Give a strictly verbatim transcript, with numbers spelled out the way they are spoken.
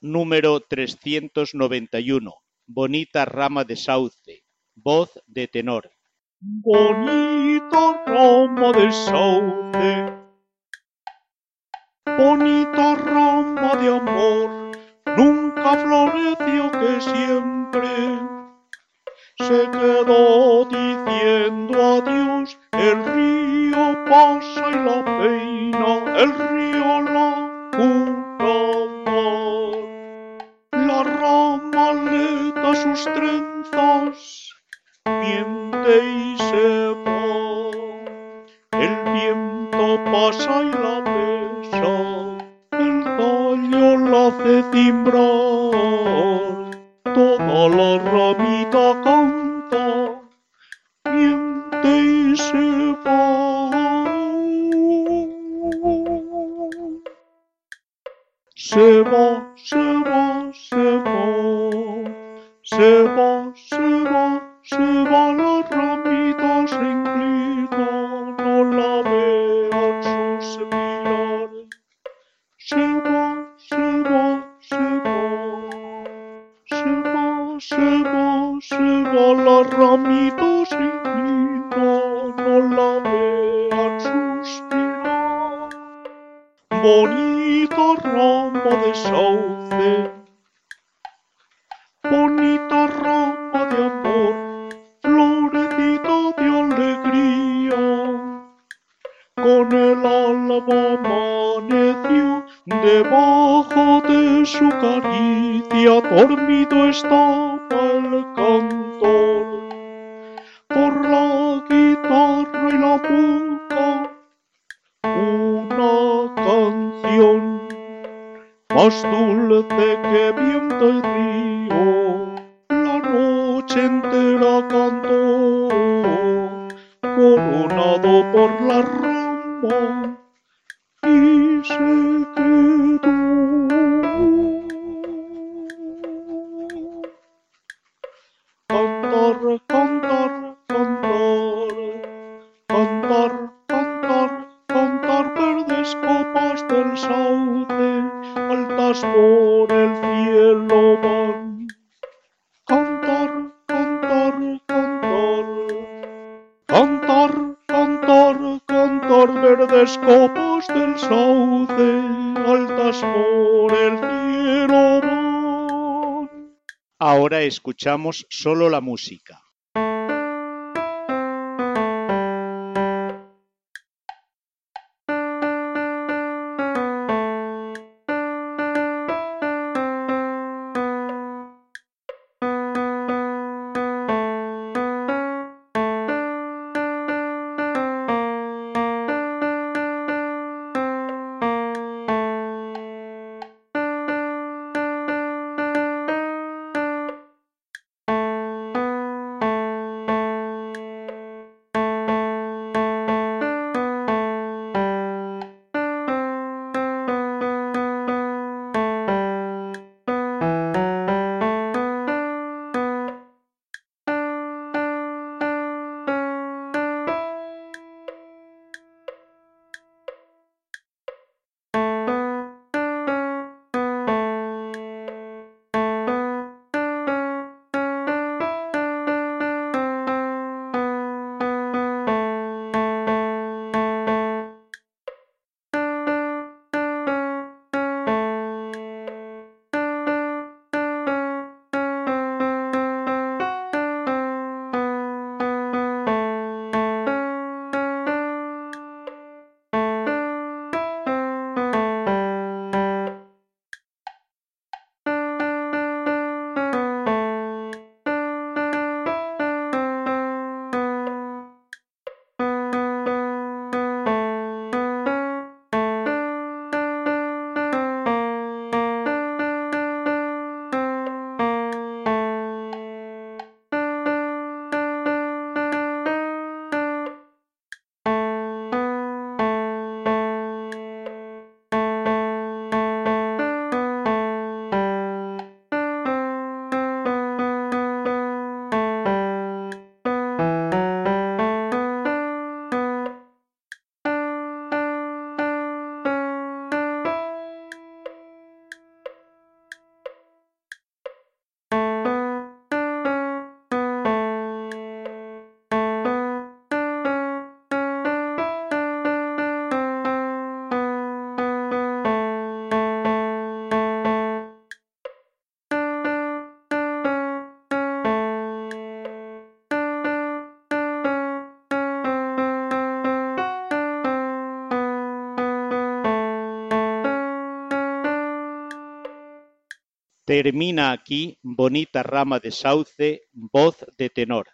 número trescientos noventa y uno. Bonita rama de sauce, voz de tenor. Bonita rama de sauce, bonita rama de amor, nunca floreció que siempre se quedó diciendo adiós. El río pasa y la peina, el río la cura más. La rama le da sus trenzas, miente y se va. El viento pasa y la besa, el tallo la hace cimbrar. Toda la ramita canta, miente y se va. Se va, se va, se va, se va, se va, se va, la ramita se inclina, no la vean suspirar. Se va, se va, se va, se va, se va, se va, la ramita se inclina, no la vean suspirar. Bonita rama de sauce, bonita rama de amor, florecita de alegría, con el alba amaneció, debajo de su caricia dormido estaba el cantor. Por la guitarra y la boca una canción más dulce que viento y río, la noche entera cantó, coronado por la rama y se quedó. Cantar, cantar, cantar, cantar, cantar, cantar, verdes copas del sauce, altas por el cielo van. Cantar, cantar, cantar, cantar, cantar, cantar, verdes copas del sauce, altas por el cielo van. Ahora escuchamos solo la música. Termina aquí, bonita rama de sauce, voz de tenor.